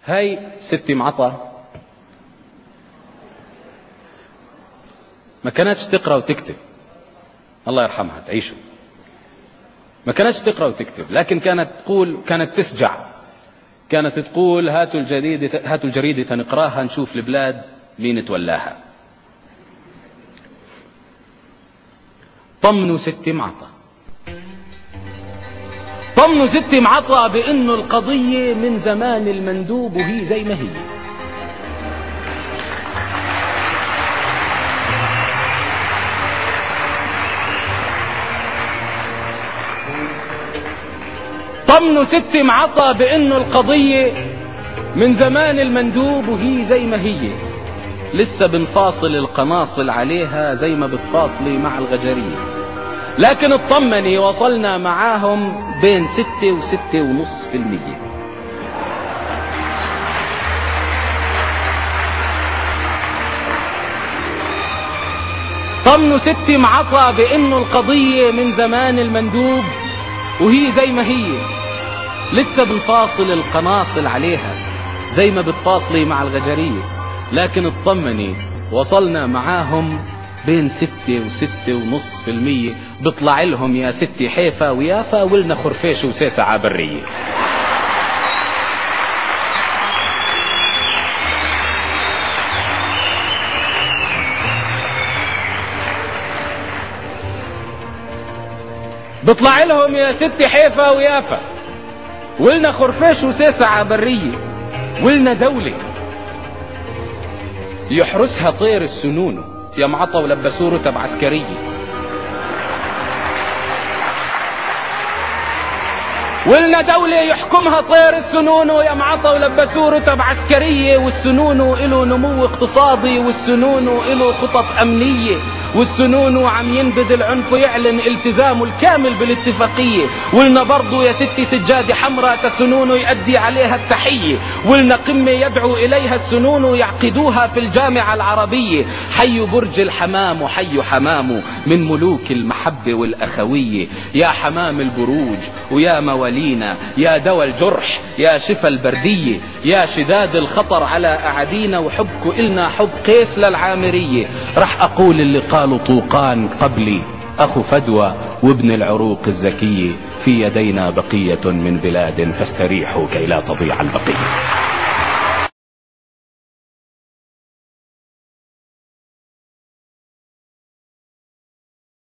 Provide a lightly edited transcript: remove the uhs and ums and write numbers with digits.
هاي ستي معطى ما كانتش تقرأ وتكتب، الله يرحمها تعيشوا، ما كانتش تقرأ وتكتب، لكن كانت تسجع، كانت تقول هاتوا الجريدة نقراها نشوف البلاد مين تولاها. طمنوا ستي معطى، طمنوا ستي معطى بأنه القضية من زمان المندوب وهي زي ما هي. طمنوا ستي معطى بأنه القضية من زمان المندوب وهي زي ما هي، لسه بنفاصل القناصل عليها زي ما بتفاصلي مع الغجرية، لكن اطمني وصلنا معاهم بين 6 و6.5%. طمنوا ستي معطى بأنه القضية من زمان المندوب وهي زي ما هي، لسه بنفاصل القناصل عليها زي ما بتفاصلي مع الغجرية، لكن اطمني وصلنا معاهم بين 6 و6.5%. بيطلع لهم يا ستي حيفا ويافا ولنا خرفيش وسيسة عبرية. بيطلع لهم يا ستي حيفا ويافا ولنا خرفيش وسيسة عبرية، ولنا دولة يحرسها طير السنون يا معطى ولبسوه رتب عسكرية، ولنا دولة يحكمها طير السنون يا معطى ولبسوه رتب عسكرية، والسنون إله نمو اقتصادي، والسنون إله خطط أمنية، والسنون عم ينبذ العنف ويعلن التزامه الكامل بالاتفاقية، ولنا برضو يا ستي سجادة حمراء كسنون يؤدي عليها التحية، ولنا قمة يدعو إليها السنون يعقدوها في الجامعة العربية، حي برج الحمام وحي حمام من ملوك المحبة والأخوية، يا حمام البروج ويا موالينا، يا دوا الجرح يا شفا البردية، يا شداد الخطر على أعدينا، وحبكو إلنا حب قيس للعامرية. رح أقول اللي قالوا طوقان قبلي، أخو فدوى وابن العروق الزكية، في يدينا بقية من بلاد فاستريحوا كي لا تضيع البقية.